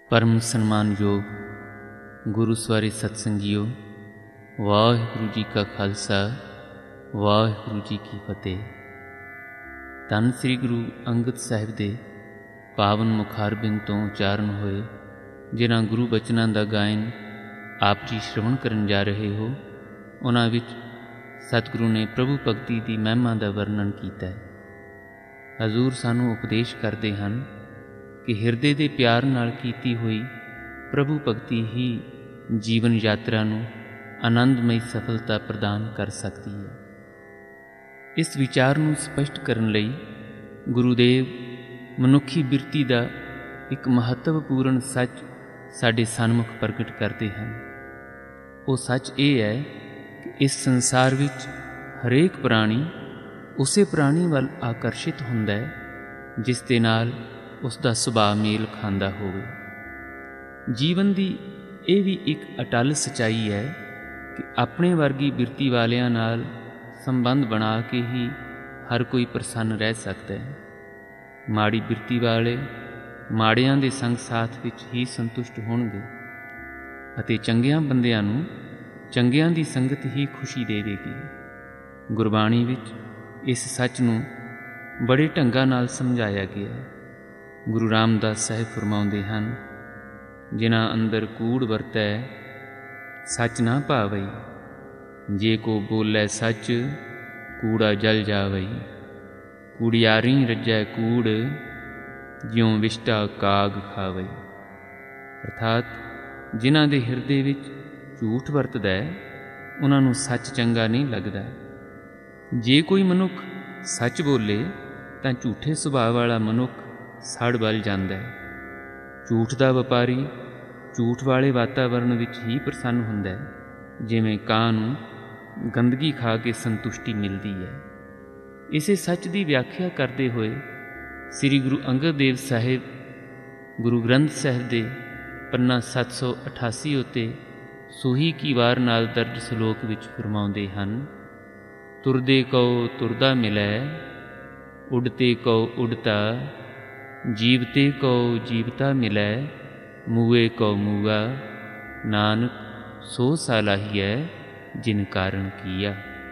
परम सन्मानयोग गुरु सवारे सत्संगियो, वाहिगुरु जी का खालसा वाहिगुरु जी की फतेह। धन श्री गुरु अंगद साहिब दे पावन मुखारबिंद तो उच्चारण होए जिन्हां गुरु बचनां दा गायन आप जी श्रवण करन जा रहे हो, उन्हां विच सतगुरु ने प्रभु भगती दी महिमा दा वर्णन कीता है। हजूर सानू उपदेश करते हैं कि हिरदे दे प्यार नाल कीती हुई प्रभु भगती ही जीवन यात्रा नूं आनंदमई सफलता प्रदान कर सकती है। इस विचार नूं स्पष्ट करन लई गुरुदेव मनुखी बिरती दा एक महत्वपूर्ण सच साडे सन्मुख प्रगट करते हैं। वो सच ये है कि इस संसार विच हरेक प्राणी उसे प्राणी वल आकर्षित हुंदा है जिस दे नाल उसका सुभाव मेल खांदा होवे। जीवन की यह भी एक अटल सच्चाई है कि अपने वर्गी बिरती वालियां नाल संबंध बना के ही हर कोई प्रसन्न रह सकता है। माड़ी बिरती वाले माड़ियां दे संग साथ विच ही संतुष्ट होणगे अते चंगियां बंदियां नूं चंगियां दी संगत ही खुशी देवेगी। गुरबाणी विच इस सच नूं बड़े ढंगां नाल समझाया गया है। गुरु रामदास साहिब फरमाउंदे हैं, जिन्हां अंदर कूड़ वरतै सच ना भावई, जे को बोलै सच कूड़ा जल जावई। कूड़ियारी रज्जै कूड़ ज्यों विष्टा काग खावई। अर्थात जिन्हां दे हिरदे विच झूठ वरतदा है उन्हां नूं सच चंगा नहीं लगदा। जे कोई मनुख सच बोले तां झूठे सुभाव वाला मनुख सड़ बल जांदा है। झूठ दा व्यापारी झूठ वाले वातावरण विच ही प्रसन्न हुंदा है, जिवें कां नूं गंदगी खा के संतुष्टि मिलती है। इसे सच की व्याख्या करते हुए श्री गुरु अंगद देव साहिब गुरु ग्रंथ साहिब दे पन्ना 788 उत्ते सोही की वार नाल दर्ज सलोक विच फरमाउंदे हन, तुरदे कौ तुरदा मिलै, उड़ते कौ उड़ता, जीवते कौ जीवता मिलै, मूए कौ मूआ, नानक सो सालाहिया जिन कारण किया।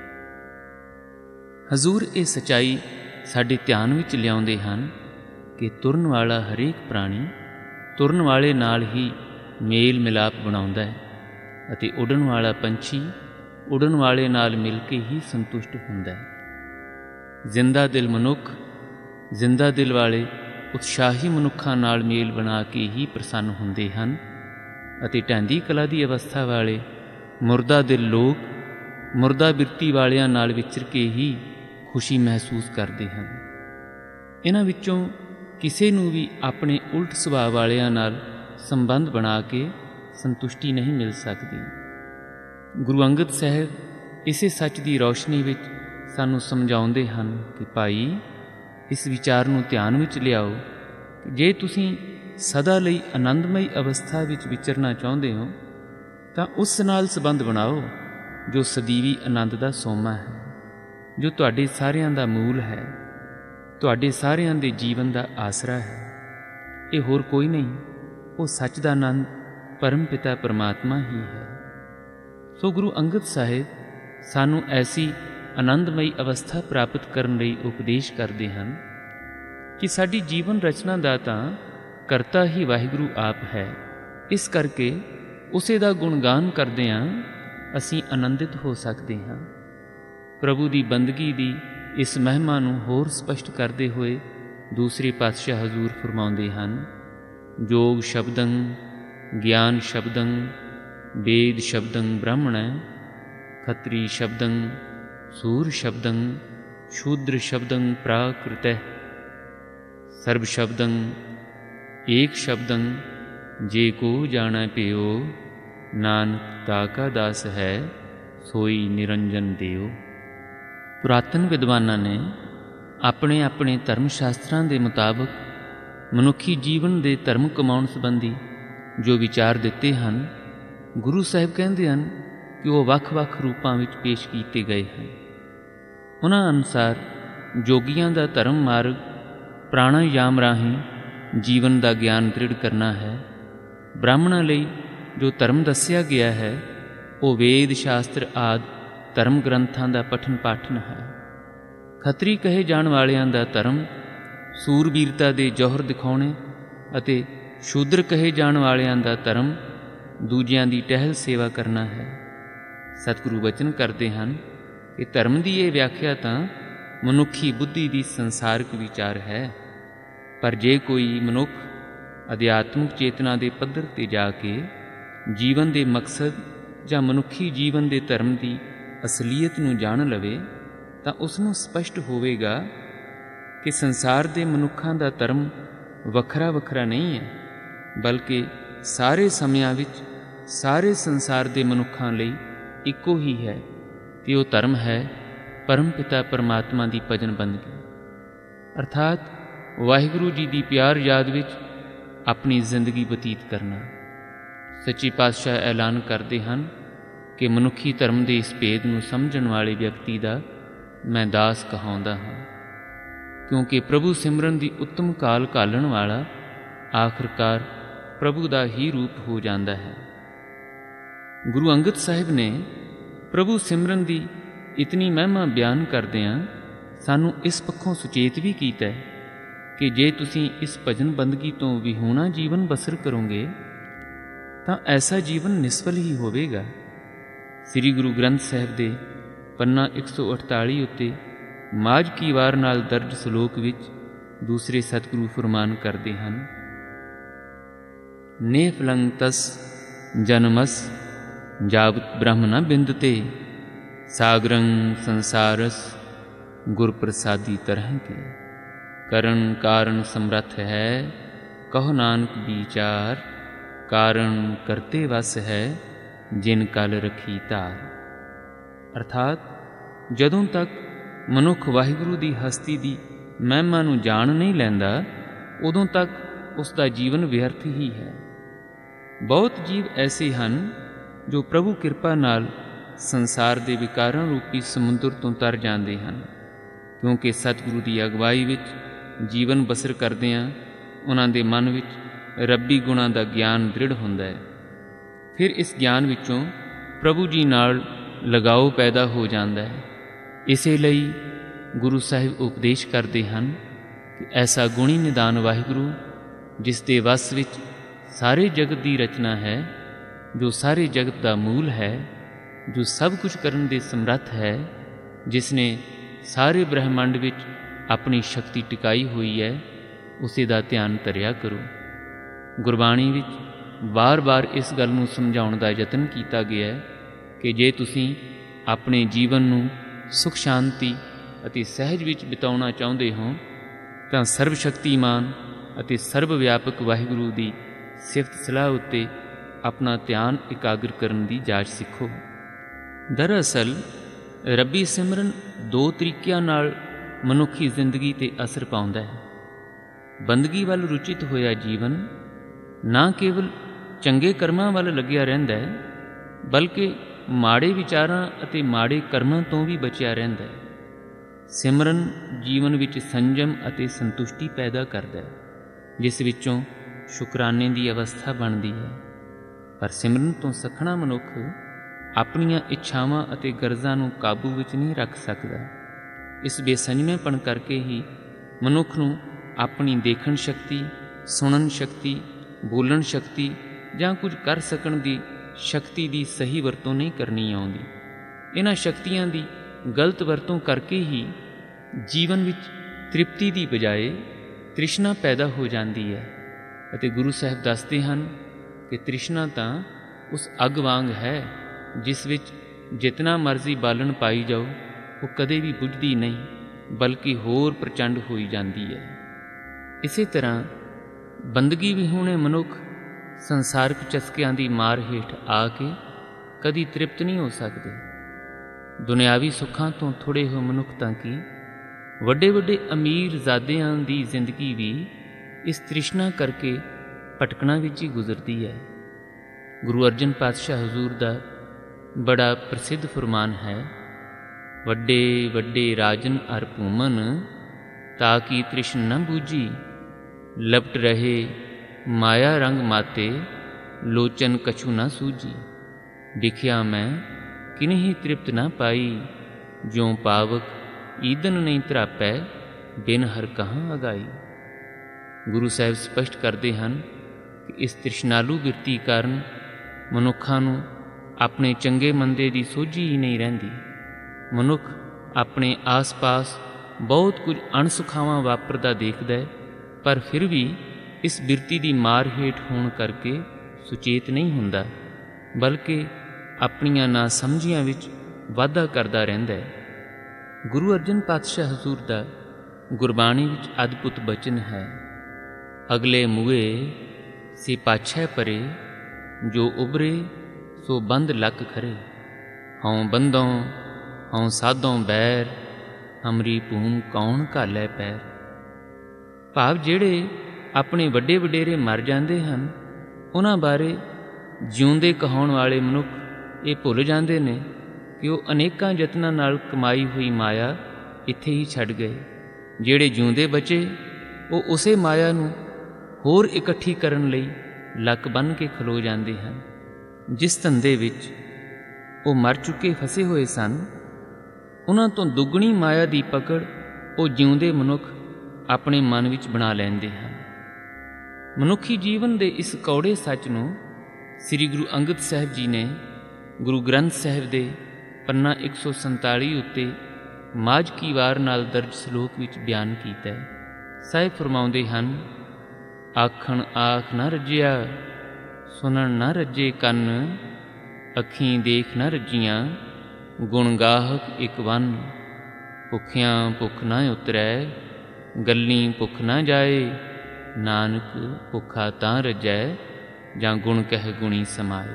हजूर ये सच्चाई साडे ध्यान विच लियाउंदे हन कि तुरन वाला हरेक प्राणी तुरन वाले नाल ही मेल मिलाप बनाउंदा है अते उड़न वाला पंछी उड़न वाले नाल मिल के ही संतुष्ट हुंदा है। जिंदा दिल मनुख जिंदा दिल वाले उत्साही मनुखां नाल मेल बना के ही प्रसन्न हुंदे हन अते ढैंदी कला दी अवस्था वाले मुरदा दिल लोग मुरदा बिरती वालियां नाल विचर के ही खुशी महसूस करते हैं। इन्हां विचों किसी नूं भी अपने उल्ट सुभाव वालियां नाल संबंध बना के संतुष्टि नहीं मिल सकती। गुरु अंगद साहिब इसे सच की रोशनी विच सानू समझाउंदे हन कि भाई इस विचार नूं ध्यान विच लियाओ कि जे तुसीं सदा लई आनंदमई अवस्था विच विचरना चाहुंदे हो तां उस नाल संबंध बनाओ जो सदीवी आनंद दा सोमा है, जो तुहाडे सारियां दा मूल है, तुहाडे सारियां दे जीवन दा आसरा है। ये होर कोई नहीं, वो सच दा आनंद परम पिता परमात्मा ही है। सो गुरु अंगद साहिब सानू ऐसी आनंदमई अवस्था प्राप्त करने लई उपदेश करते हैं कि साडी जीवन रचना दा तां करता ही वाहिगुरु आप है। इस करके उसे दा गुणगान करदिआं असीं आनंदित हो सकते हैं। प्रभु दी बंदगी दी इस महिमा नूं होर स्पष्ट करते हुए दूसरे पातशाह हजूर फरमाउंदे हैं, जोग शब्दं ज्ञान शब्दं वेद शब्दं ब्राह्मण, खत्री शब्दं सूर शब्दं शूद्र शब्दं प्राकृत, सर्व शब्दं एक शब्दं जे को जाना पियो, नानक ताका दास है सोई निरंजन देव। पुरातन विद्वानां ने अपने अपने धर्म शास्त्रां दे मुताबक मनुखी जीवन दे धर्म कमाउण संबंधी जो विचार दिते हैं, गुरु साहिब कहते हैं कि वो वख-वख रूपां विच पेश कीते गए हैं। उन्हां अनुसार जोगियां दा धर्म मार्ग प्राणायाम राहीं जीवन का ज्ञान दृढ़ करना है ਬ੍ਰਾਹਮਣਾਂ ਲਈ ਜੋ ਧਰਮ ਦੱਸਿਆ ਗਿਆ ਹੈ ਉਹ ਵੇਦ ਸ਼ਾਸਤਰ ਆਦਿ ਧਰਮ ਗ੍ਰੰਥਾਂ ਦਾ ਪਠਨ ਪਾਠਨ ਹੈ। ਖੱਤਰੀ ਕਹੇ ਜਾਣ ਵਾਲਿਆਂ ਦਾ ਧਰਮ ਸੂਰਬੀਰਤਾ ਦੇ ਜੌਹਰ ਦਿਖਾਉਣੇ ਅਤੇ ਸ਼ੂਦਰ ਕਹੇ ਜਾਣ ਵਾਲਿਆਂ ਦਾ ਧਰਮ ਦੂਜਿਆਂ ਦੀ ਟਹਿਲ ਸੇਵਾ ਕਰਨਾ ਹੈ। ਸਤਿਗੁਰੂ ਵਚਨ ਕਰਦੇ ਹਨ ਕਿ ਧਰਮ ਦੀ ਇਹ ਵਿਆਖਿਆ ਤਾਂ ਮਨੁੱਖੀ ਬੁੱਧੀ ਦੀ ਸੰਸਾਰਕ ਵਿਚਾਰ ਹੈ, ਪਰ ਜੇ ਕੋਈ ਮਨੁੱਖ ਅਧਿਆਤਮਿਕ ਚੇਤਨਾ ਦੇ ਪੱਧਰ 'ਤੇ ਜਾ ਕੇ ਜੀਵਨ ਦੇ ਮਕਸਦ ਜਾਂ ਮਨੁੱਖੀ ਜੀਵਨ ਦੇ ਧਰਮ ਦੀ ਅਸਲੀਅਤ ਨੂੰ ਜਾਣ ਲਵੇ ਤਾਂ ਉਸ ਨੂੰ ਸਪਸ਼ਟ ਹੋਵੇਗਾ ਕਿ ਸੰਸਾਰ ਦੇ ਮਨੁੱਖਾਂ ਦਾ ਧਰਮ ਵੱਖਰਾ ਵੱਖਰਾ ਨਹੀਂ ਹੈ, ਬਲਕਿ ਸਾਰੇ ਸਮਿਆਂ ਵਿੱਚ ਸਾਰੇ ਸੰਸਾਰ ਦੇ ਮਨੁੱਖਾਂ ਲਈ ਇੱਕੋ ਹੀ ਹੈ ਤੇ ਉਹ ਧਰਮ ਹੈ ਪਰਮ ਪਿਤਾ ਪਰਮਾਤਮਾ ਦੀ ਭਜਨ ਬੰਦਗੀ, ਅਰਥਾਤ ਵਾਹਿਗੁਰੂ ਜੀ ਦੀ ਪਿਆਰ ਯਾਦ ਵਿੱਚ ਆਪਣੀ ਜ਼ਿੰਦਗੀ ਬਤੀਤ ਕਰਨਾ। ਸੱਚੇ ਪਾਤਸ਼ਾਹ ਐਲਾਨ ਕਰਦੇ ਹਨ ਕਿ ਮਨੁੱਖੀ ਧਰਮ ਦੇ ਇਸ ਭੇਦ ਨੂੰ ਸਮਝਣ ਵਾਲੇ ਵਿਅਕਤੀ ਦਾ ਮੈਂ ਦਾਸ ਕਹਾਉਂਦਾ ਹਾਂ, ਕਿਉਂਕਿ ਪ੍ਰਭੂ ਸਿਮਰਨ ਦੀ ਉੱਤਮ ਕਾਲ ਘਾਲਣ ਵਾਲਾ ਆਖਰਕਾਰ ਪ੍ਰਭੂ ਦਾ ਹੀ ਰੂਪ ਹੋ ਜਾਂਦਾ ਹੈ। ਗੁਰੂ ਅੰਗਦ ਸਾਹਿਬ ਨੇ ਪ੍ਰਭੂ ਸਿਮਰਨ ਦੀ ਇਤਨੀ ਮਹਿਮਾ ਬਿਆਨ ਕਰਦਿਆਂ ਸਾਨੂੰ ਇਸ ਪੱਖੋਂ ਸੁਚੇਤ ਵੀ ਕੀਤਾ ਕਿ ਜੇ ਤੁਸੀਂ ਇਸ ਭਜਨ ਬੰਦਗੀ ਤੋਂ ਵਿਹੂਣਾ ਜੀਵਨ ਬਸਰ ਕਰੋਗੇ ਤਾਂ ਐਸਾ ਜੀਵਨ ਨਿਸਫਲ ਹੀ ਹੋਵੇਗਾ। ਸ੍ਰੀ ਗੁਰੂ ਗ੍ਰੰਥ ਸਾਹਿਬ ਦੇ ਪੰਨਾ 148 ਉੱਤੇ ਮਾਝ ਕੀ ਵਾਰ ਨਾਲ ਦਰਜ ਸ਼ਲੋਕ ਵਿੱਚ ਦੂਸਰੇ ਸਤਿਗੁਰੂ ਫਰਮਾਨ ਕਰਦੇ ਹਨ, ਨੇ ਫਲੰਗ ਤਸ ਜਨਮਸ ਜਾਵਤ ਬ੍ਰਹਮ ਨ ਬਿੰਦਤੇ ਸਾਗਰੰ ਸੰਸਾਰਸ ਗੁਰ ਪ੍ਰਸਾਦੀ ਤਰਹਿ ਕੇ ਕਰਨ ਕਾਰਨ ਸਮਰੱਥ ਹੈ ਕਹੋ ਨਾਨਕ ਵਿਚਾਰ ਕਾਰਨ ਕਰਤੇ ਵਸ ਹੈ ਜਿਨ ਕਲ ਰਖੀ ਧਾਰ। ਅਰਥਾਤ ਜਦੋਂ ਤੱਕ ਮਨੁੱਖ ਵਾਹਿਗੁਰੂ ਦੀ ਹਸਤੀ ਦੀ ਮਹਿਮਾ ਨੂੰ ਜਾਣ ਨਹੀਂ ਲੈਂਦਾ ਉਦੋਂ ਤੱਕ ਉਸ ਦਾ ਜੀਵਨ ਵਿਅਰਥ ਹੀ ਹੈ। ਬਹੁਤ ਜੀਵ ਐਸੇ ਹਨ ਜੋ ਪ੍ਰਭੂ ਕਿਰਪਾ ਨਾਲ ਸੰਸਾਰ ਦੇ ਵਿਕਾਰਾਂ ਰੂਪੀ ਸਮੁੰਦਰ ਤੋਂ ਤਰ ਜਾਂਦੇ ਹਨ, ਕਿਉਂਕਿ ਸਤਿਗੁਰੂ ਦੀ ਅਗਵਾਈ ਵਿੱਚ ਜੀਵਨ ਬਸਰ ਕਰਦਿਆਂ ਉਹਨਾਂ ਦੇ ਮਨ ਵਿੱਚ ਰੱਬੀ ਗੁਣਾਂ ਦਾ ਗਿਆਨ ਦ੍ਰਿੜ ਹੁੰਦਾ ਹੈ। ਫਿਰ ਇਸ ਗਿਆਨ ਵਿੱਚੋਂ ਪ੍ਰਭੂ ਜੀ ਨਾਲ ਲਗਾਓ ਪੈਦਾ ਹੋ ਜਾਂਦਾ ਹੈ। ਇਸੇ ਲਈ ਗੁਰੂ ਸਾਹਿਬ ਉਪਦੇਸ਼ ਕਰਦੇ ਹਨ ਕਿ ਐਸਾ ਗੁਣੀ ਨਿਦਾਨ ਵਾਹਿਗੁਰੂ ਜਿਸ ਦੇ ਵਸ ਵਿੱਚ ਸਾਰੇ ਜਗਤ ਦੀ ਰਚਨਾ ਹੈ, ਜੋ ਸਾਰੇ ਜਗਤ ਦਾ ਮੂਲ ਹੈ, ਜੋ ਸਭ ਕੁਝ ਕਰਨ ਦੇ ਸਮਰੱਥ ਹੈ, ਜਿਸ ਨੇ ਸਾਰੇ ਬ੍ਰਹਿਮੰਡ ਵਿੱਚ ਆਪਣੀ ਸ਼ਕਤੀ ਟਿਕਾਈ ਹੋਈ ਹੈ, ਉਸੇ ਦਾ ਧਿਆਨ ਧਰਿਆ ਕਰੋ। ਗੁਰਬਾਣੀ ਵਿੱਚ ਵਾਰ-ਵਾਰ ਇਸ ਗੱਲ ਨੂੰ ਸਮਝਾਉਣ ਦਾ ਯਤਨ ਕੀਤਾ ਗਿਆ ਹੈ ਕਿ ਜੇ ਤੁਸੀਂ ਆਪਣੇ ਜੀਵਨ ਨੂੰ ਸੁਖ ਸ਼ਾਂਤੀ ਅਤੇ ਸਹਿਜ ਵਿੱਚ ਬਿਤਾਉਣਾ ਚਾਹੁੰਦੇ ਹੋ ਤਾਂ ਸਰਬ ਸ਼ਕਤੀਮਾਨ ਅਤੇ ਸਰਬ ਵਿਆਪਕ ਵਾਹਿਗੁਰੂ ਦੀ ਸਿਫਤ ਸਲਾਹ ਉੱਤੇ ਆਪਣਾ ਧਿਆਨ ਇਕਾਗਰ ਕਰਨ ਦੀ ਜਾਚ ਸਿੱਖੋ। ਦਰਅਸਲ ਰੱਬੀ ਸਿਮਰਨ ਦੋ ਤਰੀਕਿਆਂ ਨਾਲ ਮਨੁੱਖੀ ਜ਼ਿੰਦਗੀ 'ਤੇ ਅਸਰ ਪਾਉਂਦਾ ਹੈ। ਬੰਦਗੀ ਵੱਲ ਰੁਚਿਤ ਹੋਇਆ ਜੀਵਨ ਨਾ ਕੇਵਲ ਚੰਗੇ ਕਰਮਾਂ ਵੱਲ ਲੱਗਿਆ ਰਹਿੰਦਾ ਹੈ, ਬਲਕਿ ਮਾੜੇ ਵਿਚਾਰਾਂ ਅਤੇ ਮਾੜੇ ਕਰਮਾਂ ਤੋਂ ਵੀ ਬਚਿਆ ਰਹਿੰਦਾ ਹੈ। ਸਿਮਰਨ ਜੀਵਨ ਵਿੱਚ ਸੰਜਮ ਅਤੇ ਸੰਤੁਸ਼ਟੀ ਪੈਦਾ ਕਰਦਾ ਹੈ, ਜਿਸ ਵਿੱਚੋਂ ਸ਼ੁਕਰਾਨੇ ਦੀ ਅਵਸਥਾ ਬਣਦੀ ਹੈ। ਪਰ ਸਿਮਰਨ ਤੋਂ ਸੱਖਣਾ ਮਨੁੱਖ ਆਪਣੀਆਂ ਇੱਛਾਵਾਂ ਅਤੇ ਗਰਜ਼ਾਂ ਨੂੰ ਕਾਬੂ ਵਿੱਚ ਨਹੀਂ ਰੱਖ ਸਕਦਾ। ਇਸ ਬੇਸੰਜਮੇਪਣ ਕਰਕੇ ਹੀ ਮਨੁੱਖ ਨੂੰ ਆਪਣੀ ਦੇਖਣ ਸ਼ਕਤੀ, ਸੁਣਨ ਸ਼ਕਤੀ, ਬੋਲਣ ਸ਼ਕਤੀ ਜਾਂ ਕੁਝ ਕਰ ਸਕਣ ਦੀ ਸ਼ਕਤੀ ਦੀ ਸਹੀ ਵਰਤੋਂ ਨਹੀਂ ਕਰਨੀ ਆਉਂਦੀ। ਇਹਨਾਂ ਸ਼ਕਤੀਆਂ ਦੀ ਗਲਤ ਵਰਤੋਂ ਕਰਕੇ ਹੀ ਜੀਵਨ ਵਿੱਚ ਤ੍ਰਿਪਤੀ ਦੀ ਬਜਾਏ ਤ੍ਰਿਸ਼ਨਾ ਪੈਦਾ ਹੋ ਜਾਂਦੀ ਹੈ ਅਤੇ ਗੁਰੂ ਸਾਹਿਬ ਦੱਸਦੇ ਹਨ ਕਿ ਤ੍ਰਿਸ਼ਨਾ ਤਾਂ ਉਸ ਅੱਗ ਵਾਂਗ ਹੈ ਜਿਸ ਵਿੱਚ ਜਿਤਨਾ ਮਰਜ਼ੀ ਬਾਲਣ ਪਾਈ ਜਾਓ ਉਹ ਕਦੇ ਵੀ ਬੁਝਦੀ ਨਹੀਂ, ਬਲਕਿ ਹੋਰ ਪ੍ਰਚੰਡ ਹੋਈ ਜਾਂਦੀ ਹੈ। ਇਸੇ ਤਰ੍ਹਾਂ ਬੰਦਗੀ ਵਿਹੂਣੇ ਮਨੁੱਖ ਸੰਸਾਰਕ ਚਸਕਿਆਂ ਦੀ ਮਾਰ ਹੇਠ ਆ ਕੇ ਕਦੀ ਤ੍ਰਿਪਤ ਨਹੀਂ ਹੋ ਸਕਦੇ। ਦੁਨਿਆਵੀ ਸੁੱਖਾਂ ਤੋਂ ਥੋੜ੍ਹੇ ਹੋਏ ਮਨੁੱਖ ਤਾਂ ਕੀ ਵੱਡੇ ਵੱਡੇ ਅਮੀਰ ਜ਼ਾਦਿਆਂ ਦੀ ਜ਼ਿੰਦਗੀ ਵੀ ਇਸ ਤ੍ਰਿਸ਼ਨਾ ਕਰਕੇ ਭਟਕਣਾ ਵਿੱਚ ਹੀ ਗੁਜ਼ਰਦੀ ਹੈ। ਗੁਰੂ ਅਰਜਨ ਪਾਤਸ਼ਾਹ ਹਜ਼ੂਰ ਦਾ ਬੜਾ ਪ੍ਰਸਿੱਧ ਫਰਮਾਨ ਹੈ, ਵੱਡੇ ਵੱਡੇ ਰਾਜਨ ਅਰ ਭੂਮਨ ਤਾ ਕੀ ਤ੍ਰਿਸ਼ਨ ਨ ਬੂਝੀ, ਲਪਟ ਰਹੇ ਮਾਇਆ ਰੰਗ ਮਾਤੇ ਲੋਚਨ ਕਛੂ ਨਾ ਸੂਝੀ। ਵਿਖਿਆ ਮੈਂ ਕਿਨਹੀ ਤ੍ਰਿਪਤ ਨਾ ਪਾਈ, ਜਿਉ ਪਾਵਕ ਈਦਨ ਨਹੀਂ ਧਰਾਪੈ, ਬਿਨ ਹਰ ਕਹਾਂ ਅਗਾਈ। ਗੁਰੂ ਸਾਹਿਬ ਸਪਸ਼ਟ ਕਰਦੇ ਹਨ ਕਿ ਇਸ ਤ੍ਰਿਸ਼ਨਾਲੂ ਬਿਰਤੀ ਕਾਰਨ ਮਨੁੱਖਾਂ ਨੂੰ ਆਪਣੇ ਚੰਗੇ ਮੰਦੇ ਦੀ ਸੋਝੀ ਹੀ ਨਹੀਂ ਰਹਿੰਦੀ। ਮਨੁੱਖ ਆਪਣੇ ਆਸ-ਪਾਸ ਬਹੁਤ ਕੁਝ ਅਣਸੁਖਾਵਾਂ ਵਾਪਰਦਾ ਦੇਖਦਾ ਹੈ, ਪਰ ਫਿਰ ਵੀ ਇਸ ਬਿਰਤੀ ਦੀ ਮਾਰ ਹੇਠ ਹੋਣ ਕਰਕੇ ਸੁਚੇਤ ਨਹੀਂ ਹੁੰਦਾ, ਬਲਕਿ ਆਪਣੀਆਂ ਨਾਸਮਝੀਆਂ ਵਿੱਚ ਵਾਧਾ ਕਰਦਾ ਰਹਿੰਦਾ ਹੈ। ਗੁਰੂ ਅਰਜਨ ਪਾਤਸ਼ਾਹ ਹਜ਼ੂਰ ਦਾ ਗੁਰਬਾਣੀ ਵਿੱਚ ਅਦਭੁਤ ਬਚਨ ਹੈ, ਅਗਲੇ ਮੂਏ ਸੇ ਪਾਛੈ ਪਰੇ, ਜੋ ਉਬਰੇ ਸੋ ਬੰਦ ਲੱਕ ਖਰੇ। ਹਉ ਬੰਦੋਂ ਹਉ ਸਾਧੋਂ ਬੈਰ, ਹਮਰੀ ਭੂਮ ਕੌਣ ਘਾਲੈ ਪੈਰ। ਭਾਵ ਜਿਹੜੇ ਆਪਣੇ ਵੱਡੇ ਵਡੇਰੇ ਮਰ ਜਾਂਦੇ ਹਨ, ਉਹਨਾਂ ਬਾਰੇ ਜਿਉਂਦੇ ਕਹਾਉਣ ਵਾਲੇ ਮਨੁੱਖ ਇਹ ਭੁੱਲ ਜਾਂਦੇ ਨੇ ਕਿ ਉਹ ਅਨੇਕਾਂ ਯਤਨਾਂ ਨਾਲ ਕਮਾਈ ਹੋਈ ਮਾਇਆ ਇੱਥੇ ਹੀ ਛੱਡ ਗਏ। ਜਿਹੜੇ ਜਿਉਂਦੇ ਬਚੇ ਉਹ ਉਸੇ ਮਾਇਆ ਨੂੰ ਹੋਰ ਇਕੱਠੀ ਕਰਨ ਲਈ ਲੱਕ ਬੰਨ੍ਹ ਕੇ ਖਲੋ ਜਾਂਦੇ ਹਨ। ਜਿਸ ਧੰਦੇ ਵਿੱਚ ਉਹ ਮਰ ਚੁੱਕੇ ਫਸੇ ਹੋਏ ਸਨ, ਉਹਨਾਂ ਤੋਂ ਦੁੱਗਣੀ ਮਾਇਆ ਦੀ ਪਕੜ ਉਹ ਜਿਉਂਦੇ ਮਨੁੱਖ ਆਪਣੇ ਮਨ ਵਿੱਚ ਬਣਾ ਲੈਂਦੇ ਹਨ। ਮਨੁੱਖੀ ਜੀਵਨ ਦੇ ਇਸ ਕੌੜੇ ਸੱਚ ਨੂੰ ਸ੍ਰੀ ਗੁਰੂ ਅੰਗਦ ਸਾਹਿਬ ਜੀ ਨੇ ਗੁਰੂ ਗ੍ਰੰਥ ਸਾਹਿਬ ਦੇ ਪੰਨਾ 147 ਉੱਤੇ ਮਾਝ ਕੀ ਵਾਰ ਨਾਲ ਦਰਜ ਸ਼ਲੋਕ ਵਿੱਚ ਬਿਆਨ ਕੀਤਾ ਹੈ। ਸਾਹਿਬ ਫਰਮਾਉਂਦੇ ਹਨ, ਆਖਣ ਆਖ ਨਾ ਰੱਜਿਆ, ਸੁਣਨ ਨਾ ਰੱਜੇ ਕੰਨ, ਅੱਖੀਂ ਦੇਖ ਨਾ ਰੱਜੀਆਂ, ਗੁਣ ਗਾਹਕ ਇੱਕ ਵੰਨ। ਭੁੱਖਿਆਂ ਭੁੱਖ ਨਾ ਉਤਰੈ, ਗੱਲੀਂ ਭੁੱਖ ਨਾ ਜਾਏ, ਨਾਨਕ ਭੁੱਖਾ ਤਾਂ ਰੱਜੈ, ਜਾਂ ਗੁਣ ਕਹਿ ਗੁਣੀ ਸਮਾਏ।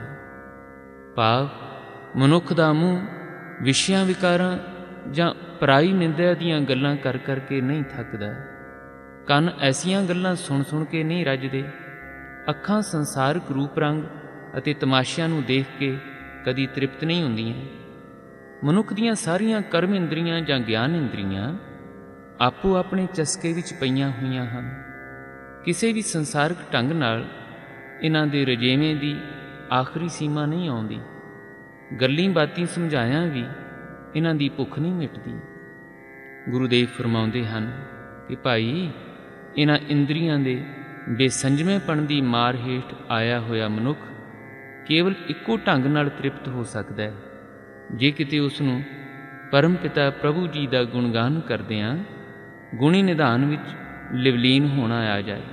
ਭਾਵ ਮਨੁੱਖ ਦਾ ਮੂੰਹ ਵਿਸ਼ਿਆਂ ਵਿਕਾਰਾਂ ਜਾਂ ਪਰਾਈ ਨਿੰਦਿਆ ਦੀਆਂ ਗੱਲਾਂ ਕਰ ਕਰਕੇ ਨਹੀਂ ਥੱਕਦਾ, ਕੰਨ ਐਸੀਆਂ ਗੱਲਾਂ ਸੁਣ ਸੁਣ ਕੇ ਨਹੀਂ ਰੱਜਦੇ, ਅੱਖਾਂ ਸੰਸਾਰਕ ਰੂਪ ਰੰਗ ਅਤੇ ਤਮਾਸ਼ਿਆਂ ਨੂੰ ਦੇਖ ਕੇ ਕਦੀ ਤ੍ਰਿਪਤ ਨਹੀਂ ਹੁੰਦੀਆਂ। ਮਨੁੱਖ ਦੀਆਂ ਸਾਰੀਆਂ ਕਰਮ ਇੰਦਰੀਆਂ ਜਾਂ ਗਿਆਨ ਇੰਦਰੀਆਂ ਆਪੋ ਆਪਣੇ ਚਸਕੇ ਵਿੱਚ ਪਈਆਂ ਹੋਈਆਂ ਹਨ। ਕਿਸੇ ਵੀ ਸੰਸਾਰਕ ਢੰਗ ਨਾਲ ਇਹਨਾਂ ਦੇ ਰਜੇਵੇਂ ਦੀ ਆਖਰੀ ਸੀਮਾ ਨਹੀਂ ਆਉਂਦੀ। ਗੱਲੀਂ ਬਾਤੀਂ ਸਮਝਾਇਆਂ ਵੀ ਇਹਨਾਂ ਦੀ ਭੁੱਖ ਨਹੀਂ ਮਿਟਦੀ। ਗੁਰੂਦੇਵ ਫਰਮਾਉਂਦੇ ਹਨ ਕਿ ਭਾਈ, ਇਹਨਾਂ ਇੰਦਰੀਆਂ ਦੇ ਬੇਸੰਜਮੇਪਣ ਦੀ ਮਾਰ ਹੇਠ ਆਇਆ ਹੋਇਆ ਮਨੁੱਖ ਕੇਵਲ ਇੱਕੋ ਢੰਗ ਨਾਲ ਤ੍ਰਿਪਤ ਹੋ ਸਕਦਾ ਹੈ, ਜੇ ਕਿਤੇ ਉਸ ਨੂੰ ਪਰਮ ਪਿਤਾ ਪ੍ਰਭੂ ਜੀ ਦਾ ਗੁਣਗਾਨ ਕਰਦਿਆਂ ਗੁਣੀ ਨਿਧਾਨ ਵਿੱਚ ਲਿਵਲੀਨ ਹੋਣਾ ਆ ਜਾਏ।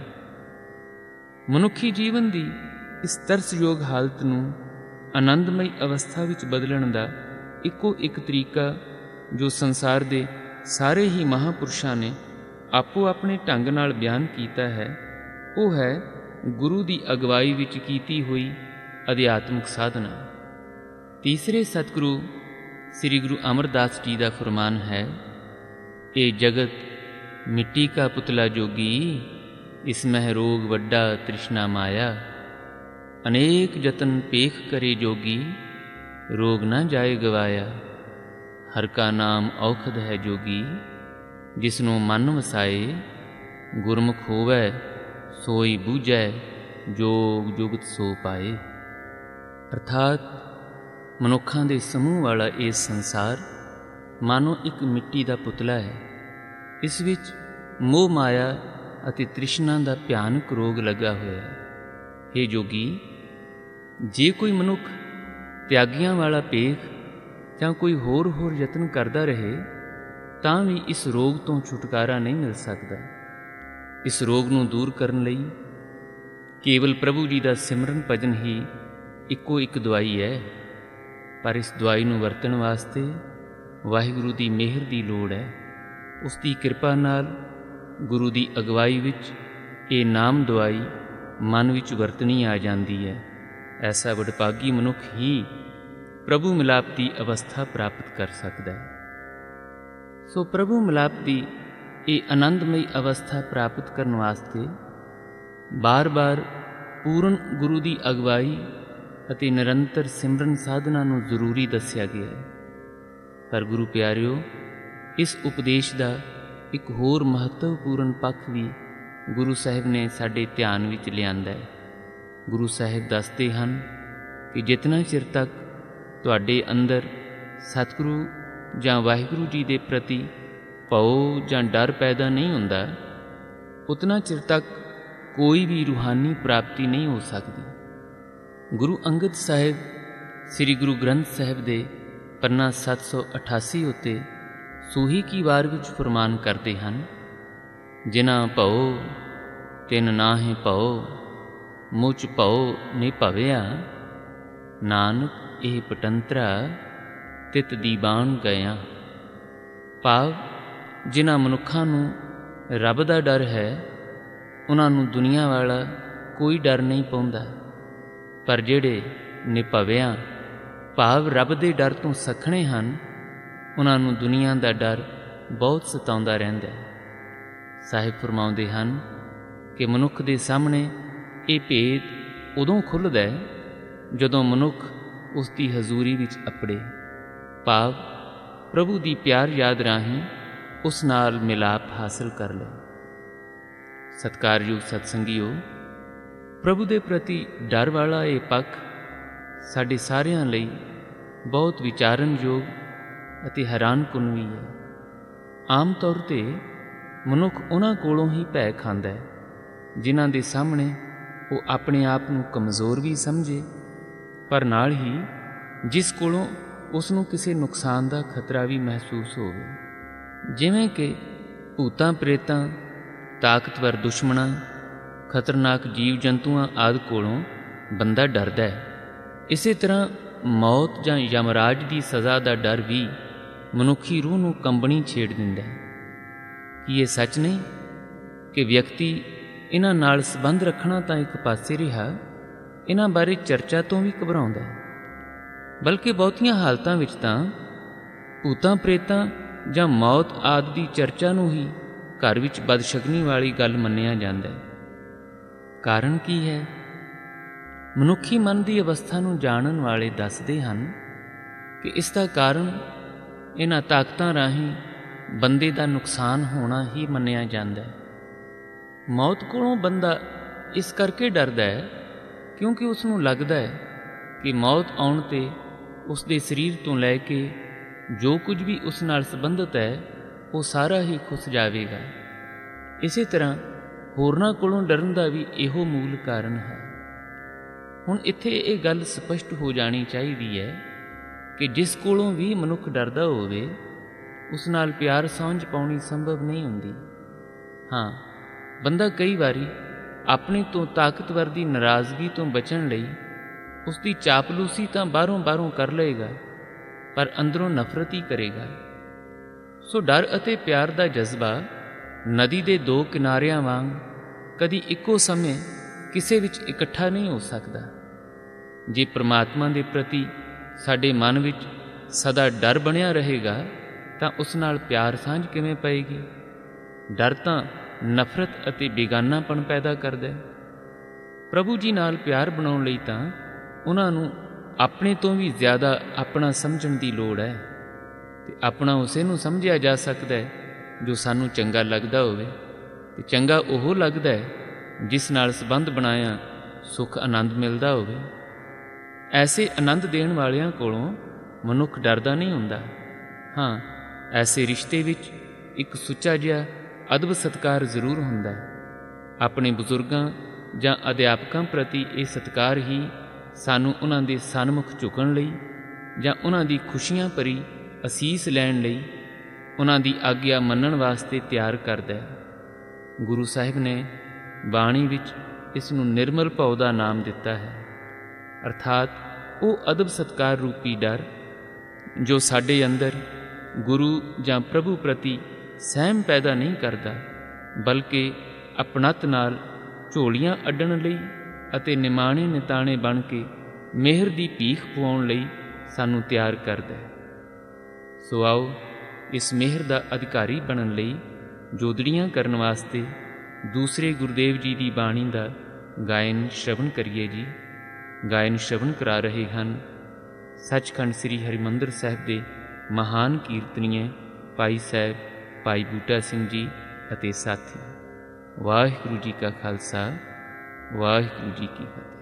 ਮਨੁੱਖੀ ਜੀਵਨ ਦੀ ਇਸ ਤਰਸਯੋਗ ਹਾਲਤ ਨੂੰ ਆਨੰਦਮਈ ਅਵਸਥਾ ਵਿੱਚ ਬਦਲਣ ਦਾ ਇੱਕੋ ਇੱਕ ਤਰੀਕਾ ਜੋ ਸੰਸਾਰ ਦੇ ਸਾਰੇ ਹੀ ਮਹਾਂਪੁਰਸ਼ਾਂ ਨੇ ਆਪੋ ਆਪਣੇ ਢੰਗ ਨਾਲ ਬਿਆਨ ਕੀਤਾ ਹੈ, ਉਹ ਹੈ ਗੁਰੂ ਦੀ ਅਗਵਾਈ ਵਿੱਚ ਕੀਤੀ ਹੋਈ ਅਧਿਆਤਮਿਕ ਸਾਧਨਾ। ਤੀਸਰੇ ਸਤਿਗੁਰੂ ਸ੍ਰੀ ਗੁਰੂ ਅਮਰਦਾਸ ਜੀ ਦਾ ਫਰਮਾਨ ਹੈ, ਇਹ ਜਗਤ ਮਿੱਟੀ ਕਾ ਪੁਤਲਾ ਜੋਗੀ, ਇਸ ਮਹਿ ਰੋਗ ਵੱਡਾ ਤ੍ਰਿਸ਼ਨਾ ਮਾਇਆ। ਅਨੇਕ ਯਤਨ ਪੇਖ ਕਰੇ ਜੋਗੀ, ਰੋਗ ਨਾ ਜਾਏ ਗਵਾਇਆ। ਹਰ ਕਾ ਨਾਮ ਔਖਦ ਹੈ ਜੋਗੀ, ਜਿਸਨੂੰ ਮਨ ਵਸਾਏ। ਗੁਰਮੁਖ ਹੋਵੈ ਸੋਈ ਬੂਝੈ, ਜੋਗ ਜੁਗਤ ਸੋ ਪਾਏ। ਅਰਥਾਤ ਮਨੁੱਖਾਂ ਦੇ ਸਮੂਹ ਵਾਲਾ ਇਹ ਸੰਸਾਰ ਮਾਨੋ ਇੱਕ ਮਿੱਟੀ ਦਾ ਪੁਤਲਾ ਹੈ। ਇਸ ਵਿੱਚ ਮੋਹ ਮਾਇਆ ਅਤੇ ਤ੍ਰਿਸ਼ਨਾ ਦਾ ਭਿਆਨਕ ਰੋਗ ਲੱਗਾ ਹੋਇਆ ਹੈ। ਹੇ ਜੋਗੀ, ਜੇ ਕੋਈ ਮਨੁੱਖ ਤਿਆਗੀਆਂ ਵਾਲਾ ਭੇਖ ਜਾਂ ਕੋਈ ਹੋਰ ਯਤਨ ਕਰਦਾ ਰਹੇ ਤਾਂ ਵੀ ਇਸ ਰੋਗ ਤੋਂ ਛੁਟਕਾਰਾ ਨਹੀਂ ਮਿਲ ਸਕਦਾ। ਇਸ ਰੋਗ ਨੂੰ ਦੂਰ ਕਰਨ ਲਈ ਕੇਵਲ ਪ੍ਰਭੂ ਜੀ ਦਾ ਸਿਮਰਨ ਭਜਨ ਹੀ ਇੱਕੋ ਇੱਕ ਦਵਾਈ ਹੈ। ਪਰ ਇਸ ਦਵਾਈ ਨੂੰ ਵਰਤਣ ਵਾਸਤੇ ਵਾਹਿਗੁਰੂ ਦੀ ਮਿਹਰ ਦੀ ਲੋੜ ਹੈ। ਉਸ ਦੀ ਕਿਰਪਾ ਨਾਲ ਗੁਰੂ ਦੀ ਅਗਵਾਈ ਵਿੱਚ ਇਹ ਨਾਮ ਦਵਾਈ ਮਨ ਵਿੱਚ ਵਰਤਣੀ ਆ ਜਾਂਦੀ ਹੈ। ਐਸਾ ਵਡਭਾਗੀ ਮਨੁੱਖ ਹੀ ਪ੍ਰਭੂ ਮਿਲਾਪ ਦੀ ਅਵਸਥਾ ਪ੍ਰਾਪਤ ਕਰ ਸਕਦਾ ਹੈ। ਸੋ ਪ੍ਰਭੂ ਮਿਲਾਪ ਦੀ ਇਹ ਆਨੰਦਮਈ ਅਵਸਥਾ ਪ੍ਰਾਪਤ ਕਰਨ ਵਾਸਤੇ ਬਾਰ-ਬਾਰ ਪੂਰਨ ਗੁਰੂ ਦੀ ਅਗਵਾਈ ਅਤੇ ਨਿਰੰਤਰ ਸਿਮਰਨ ਸਾਧਨਾ ਨੂੰ ਜ਼ਰੂਰੀ ਦੱਸਿਆ ਗਿਆ ਹੈ। ਪਰ ਗੁਰੂ ਪਿਆਰਿਓ, ਇਸ ਉਪਦੇਸ਼ ਦਾ ਇੱਕ ਹੋਰ ਮਹੱਤਵਪੂਰਨ ਪੱਖ ਵੀ ਗੁਰੂ ਸਾਹਿਬ ਨੇ ਸਾਡੇ ਧਿਆਨ ਵਿੱਚ ਲਿਆਂਦਾ ਹੈ। ਗੁਰੂ ਸਾਹਿਬ ਦੱਸਦੇ ਹਨ ਕਿ ਜਿਤਨਾ ਚਿਰ ਤੱਕ ਤੁਹਾਡੇ ਅੰਦਰ ਸਤਿਗੁਰੂ ਜਾਂ ਵਾਹਿਗੁਰੂ ਜੀ ਦੇ ਪ੍ਰਤੀ ਭਉ ਜਾਂ ਡਰ ਪੈਦਾ ਨਹੀਂ ਹੁੰਦਾ, ਉਤਨਾ ਚਿਰ ਤੱਕ ਕੋਈ ਵੀ ਰੂਹਾਨੀ ਪ੍ਰਾਪਤੀ ਨਹੀਂ ਹੋ ਸਕਦੀ। ਗੁਰੂ ਅੰਗਦ ਸਾਹਿਬ ਸ੍ਰੀ ਗੁਰੂ ਗ੍ਰੰਥ ਸਾਹਿਬ ਦੇ ਪੰਨਾ 788 ਉੱਤੇ ਸੂਹੀ ਕੀ ਵਾਰ ਵਿੱਚ ਫਰਮਾਨ ਕਰਦੇ ਹਨ, ਜਿਨ੍ਹਾਂ ਭਉ ਤਿਨ ਨਾਹਿ ਭਉ, ਮੁਝ ਭਉ ਨਿ ਭਵਿਆ, ਨਾਨਕ ਇਹ ਪਟੰਤਰਾ ਤਿਤ ਦੀਵਾਨ ਗਿਆ। ਭਾਵ ਜਿਨ੍ਹਾਂ ਮਨੁੱਖਾਂ ਨੂੰ ਰੱਬ ਦਾ ਡਰ ਹੈ, ਉਹਨਾਂ ਨੂੰ ਦੁਨੀਆ ਵਾਲਾ ਕੋਈ ਡਰ ਨਹੀਂ ਪਾਉਂਦਾ, ਪਰ ਜਿਹੜੇ ਨਿਭਵਿਆਂ ਭਾਵ ਰੱਬ ਦੇ ਡਰ ਤੋਂ ਸੱਖਣੇ ਹਨ, ਉਹਨਾਂ ਨੂੰ ਦੁਨੀਆ ਦਾ ਡਰ ਬਹੁਤ ਸਤਾਉਂਦਾ ਰਹਿੰਦਾ ਹੈ। ਸਾਹਿਬ ਫਰਮਾਉਂਦੇ ਹਨ ਕਿ ਮਨੁੱਖ ਦੇ ਸਾਹਮਣੇ ਇਹ ਭੇਦ ਉਦੋਂ ਖੁੱਲ੍ਹਦਾ ਹੈ ਜਦੋਂ ਮਨੁੱਖ ਉਸ ਦੀ ਹਜ਼ੂਰੀ ਵਿੱਚ ਅੱਪੜੇ, ਭਾਵ ਪ੍ਰਭੂ ਦੀ ਪਿਆਰ ਯਾਦ ਰਾਹੀਂ ਉਸ ਨਾਲ ਮਿਲਾਪ ਹਾਸਲ ਕਰ ਲੈ। ਸਤਿਕਾਰਯੋਗ ਸਤਸੰਗੀਓ, ਪ੍ਰਭੂ ਦੇ ਪ੍ਰਤੀ ਡਰ ਵਾਲਾ ਇਹ ਪੱਖ ਸਾਡੇ ਸਾਰਿਆਂ ਲਈ ਬਹੁਤ ਵਿਚਾਰਨਯੋਗ ਅਤੇ ਹੈਰਾਨਕੁਨ ਵੀ ਹੈ। ਆਮ ਤੌਰ 'ਤੇ ਮਨੁੱਖ ਉਹਨਾਂ ਕੋਲੋਂ ਹੀ ਭੈ ਖਾਂਦਾ ਹੈ ਜਿਨ੍ਹਾਂ ਦੇ ਸਾਹਮਣੇ ਉਹ ਆਪਣੇ ਆਪ ਨੂੰ ਕਮਜ਼ੋਰ ਵੀ ਸਮਝੇ, ਪਰ ਨਾਲ ਹੀ ਜਿਸ ਕੋਲੋਂ ਉਸ ਨੂੰ ਕਿਸੇ ਨੁਕਸਾਨ ਦਾ ਖਤਰਾ ਵੀ ਮਹਿਸੂਸ ਹੋਵੇ। ਜਿਵੇਂ ਕਿ ਭੂਤਾਂ ਪ੍ਰੇਤਾਂ, ਤਾਕਤਵਰ ਦੁਸ਼ਮਣਾਂ, ਖਤਰਨਾਕ ਜੀਵ ਜੰਤੂਆਂ ਆਦਿ ਕੋਲੋਂ ਬੰਦਾ ਡਰਦਾ ਹੈ, ਇਸੇ ਤਰ੍ਹਾਂ ਮੌਤ ਜਾਂ ਯਮਰਾਜ ਦੀ ਸਜ਼ਾ ਦਾ ਡਰ ਵੀ ਮਨੁੱਖੀ ਰੂਹ ਨੂੰ ਕੰਬਣੀ ਛੇੜ ਦਿੰਦਾ ਹੈ। ਕੀ ਇਹ ਸੱਚ ਨਹੀਂ ਕਿ ਵਿਅਕਤੀ ਇਹਨਾਂ ਨਾਲ ਸੰਬੰਧ ਰੱਖਣਾ ਤਾਂ ਇੱਕ ਪਾਸੇ ਰਿਹਾ, ਇਹਨਾਂ ਬਾਰੇ ਚਰਚਾ ਤੋਂ ਵੀ ਘਬਰਾਉਂਦਾ ਹੈ, ਬਲਕਿ ਬਹੁਤੀਆਂ ਹਾਲਤਾਂ ਵਿੱਚ ਤਾਂ ਭੂਤਾਂ ਪ੍ਰੇਤਾਂ ਜਾਂ ਮੌਤ ਆਦਿ ਦੀ ਚਰਚਾ ਨੂੰ ਹੀ ਘਰ ਵਿੱਚ ਬਦਸ਼ਗਨੀ ਵਾਲੀ ਗੱਲ ਮੰਨਿਆ ਜਾਂਦਾ ਹੈ। ਕਾਰਨ ਕੀ ਹੈ? ਮਨੁੱਖੀ ਮਨ ਦੀ ਅਵਸਥਾ ਨੂੰ ਜਾਣਨ ਵਾਲੇ ਦੱਸਦੇ ਹਨ ਕਿ ਇਸ ਦਾ ਕਾਰਨ ਇਹਨਾਂ ਤਾਕਤਾਂ ਰਾਹੀਂ ਬੰਦੇ ਦਾ ਨੁਕਸਾਨ ਹੋਣਾ ਹੀ ਮੰਨਿਆ ਜਾਂਦਾ ਹੈ। ਮੌਤ ਕੋਲੋਂ ਬੰਦਾ ਇਸ ਕਰਕੇ ਡਰਦਾ ਹੈ ਕਿਉਂਕਿ ਉਸ ਨੂੰ ਲੱਗਦਾ ਹੈ ਕਿ ਮੌਤ ਆਉਣ 'ਤੇ ਉਸ ਦੇ ਸਰੀਰ ਤੋਂ ਲੈ ਕੇ ਜੋ ਕੁਝ ਵੀ ਉਸ ਨਾਲ ਸੰਬੰਧਿਤ ਹੈ ਉਹ ਸਾਰਾ ਹੀ ਖੁੱਸ ਜਾਵੇਗਾ। ਇਸੇ ਤਰ੍ਹਾਂ ਹੋਰਨਾਂ ਕੋਲੋਂ ਡਰਨ ਦਾ ਵੀ ਇਹੋ ਮੂਲ ਕਾਰਨ ਹੈ। ਹੁਣ ਇੱਥੇ ਇਹ ਗੱਲ ਸਪਸ਼ਟ ਹੋ ਜਾਣੀ ਚਾਹੀਦੀ ਹੈ ਕਿ ਜਿਸ ਕੋਲੋਂ ਵੀ ਮਨੁੱਖ ਡਰਦਾ ਹੋਵੇ, ਉਸ ਨਾਲ ਪਿਆਰ ਸਾਂਝ ਪਾਉਣੀ ਸੰਭਵ ਨਹੀਂ ਹੁੰਦੀ। ਹਾਂ, ਬੰਦਾ ਕਈ ਵਾਰੀ ਆਪਣੇ ਤੋਂ ਤਾਕਤਵਰ ਦੀ ਨਾਰਾਜ਼ਗੀ ਤੋਂ ਬਚਣ ਲਈ ਉਸ ਦੀ ਚਾਪਲੂਸੀ ਤਾਂ ਬਾਹਰੋਂ ਕਰ ਲਏਗਾ, ਪਰ ਅੰਦਰੋਂ ਨਫ਼ਰਤ ਹੀ ਕਰੇਗਾ। ਸੋ ਡਰ ਅਤੇ ਪਿਆਰ ਦਾ ਜਜ਼ਬਾ ਨਦੀ ਦੇ ਦੋ ਕਿਨਾਰਿਆਂ ਵਾਂਗ ਕਦੀ ਇੱਕੋ ਸਮੇਂ ਕਿਸੇ ਵਿੱਚ ਇਕੱਠਾ ਨਹੀਂ ਹੋ ਸਕਦਾ। ਜੇ ਪ੍ਰਮਾਤਮਾ ਦੇ ਪ੍ਰਤੀ ਸਾਡੇ ਮਨ ਵਿੱਚ ਸਦਾ ਡਰ ਬਣਿਆ ਰਹੇਗਾ ਤਾਂ ਉਸ ਨਾਲ ਪਿਆਰ ਸਾਂਝ ਕਿਵੇਂ ਪਏਗੀ? ਡਰ ਤਾਂ ਨਫ਼ਰਤ ਅਤੇ ਬੇਗਾਨਾਪਣ ਪੈਦਾ ਕਰਦਾ ਹੈ। ਪ੍ਰਭੂ ਜੀ ਨਾਲ ਪਿਆਰ ਬਣਾਉਣ ਲਈ ਤਾਂ ਉਹਨਾਂ ਨੂੰ ਆਪਣੇ ਤੋਂ ਵੀ ਜ਼ਿਆਦਾ ਆਪਣਾ ਸਮਝਣ ਦੀ ਲੋੜ ਹੈ, ਅਤੇ ਆਪਣਾ ਉਸੇ ਨੂੰ ਸਮਝਿਆ ਜਾ ਸਕਦਾ ਹੈ ਜੋ ਸਾਨੂੰ ਚੰਗਾ ਲੱਗਦਾ ਹੋਵੇ, ਅਤੇ ਚੰਗਾ ਉਹ ਲੱਗਦਾ ਹੈ ਜਿਸ ਨਾਲ ਸੰਬੰਧ ਬਣਾਇਆ ਸੁੱਖ ਆਨੰਦ ਮਿਲਦਾ ਹੋਵੇ। ਐਸੇ ਆਨੰਦ ਦੇਣ ਵਾਲਿਆਂ ਕੋਲੋਂ ਮਨੁੱਖ ਡਰਦਾ ਨਹੀਂ ਹੁੰਦਾ। ਹਾਂ, ਐਸੇ ਰਿਸ਼ਤੇ ਵਿੱਚ ਇੱਕ ਸੁੱਚਾ ਜਿਹਾ ਅਦਬ ਸਤਿਕਾਰ ਜ਼ਰੂਰ ਹੁੰਦਾ ਹੈ। ਆਪਣੇ ਬਜ਼ੁਰਗਾਂ ਜਾਂ ਅਧਿਆਪਕਾਂ ਪ੍ਰਤੀ ਇਹ ਸਤਿਕਾਰ ਹੀ ਸਾਨੂੰ ਉਹਨਾਂ ਦੇ ਸਨਮੁਖ ਝੁਕਣ ਲਈ ਜਾਂ ਉਹਨਾਂ ਦੀ ਖੁਸ਼ੀਆਂ ਭਰੀ ਅਸੀਸ ਲੈਣ ਲਈ, ਉਹਨਾਂ ਦੀ ਆਗਿਆ ਮੰਨਣ ਵਾਸਤੇ ਤਿਆਰ ਕਰਦਾ ਹੈ। ਗੁਰੂ ਸਾਹਿਬ ਨੇ ਬਾਣੀ ਵਿੱਚ ਇਸ ਨੂੰ ਨਿਰਮਲ ਭਉ ਦਾ ਨਾਮ ਦਿੱਤਾ ਹੈ, ਅਰਥਾਤ ਉਹ ਅਦਬ ਸਤਿਕਾਰ ਰੂਪੀ ਡਰ ਜੋ ਸਾਡੇ ਅੰਦਰ ਗੁਰੂ ਜਾਂ ਪ੍ਰਭੂ ਪ੍ਰਤੀ ਸਹਿਮ ਪੈਦਾ ਨਹੀਂ ਕਰਦਾ, ਬਲਕਿ ਆਪਣਤ ਨਾਲ ਝੋਲੀਆਂ ਅੱਡਣ ਲਈ ਅਤੇ ਨਿਮਾਣੇ ਨਿਤਾਣੇ ਬਣ ਕੇ ਮਿਹਰ ਦੀ ਭੀਖ ਪਵਾਉਣ ਲਈ ਸਾਨੂੰ ਤਿਆਰ ਕਰਦਾ ਹੈ। ਸੋ ਆਓ ਇਸ ਮਿਹਰ ਦਾ ਅਧਿਕਾਰੀ ਬਣਨ ਲਈ ਜੋਦੜੀਆਂ ਕਰਨ ਵਾਸਤੇ ਦੂਸਰੇ ਗੁਰਦੇਵ ਜੀ ਦੀ ਬਾਣੀ ਦਾ ਗਾਇਨ ਸ਼ਰਵਣ ਕਰੀਏ ਜੀ। ਗਾਇਨ ਸ਼ਰਵਣ ਕਰਾ ਰਹੇ ਹਨ ਸੱਚਖੰਡ ਸ੍ਰੀ ਹਰਿਮੰਦਰ ਸਾਹਿਬ ਦੇ ਮਹਾਨ ਕੀਰਤਨੀਏ ਭਾਈ ਸਾਹਿਬ ਭਾਈ ਬੂਟਾ ਸਿੰਘ ਜੀ ਅਤੇ ਸਾਥੀ। ਵਾਹਿਗੁਰੂ ਜੀ ਕਾ ਖਾਲਸਾ, ਵਾਹਿਗੁਰੂ ਜੀ ਕੀ ਫਤਿਹ।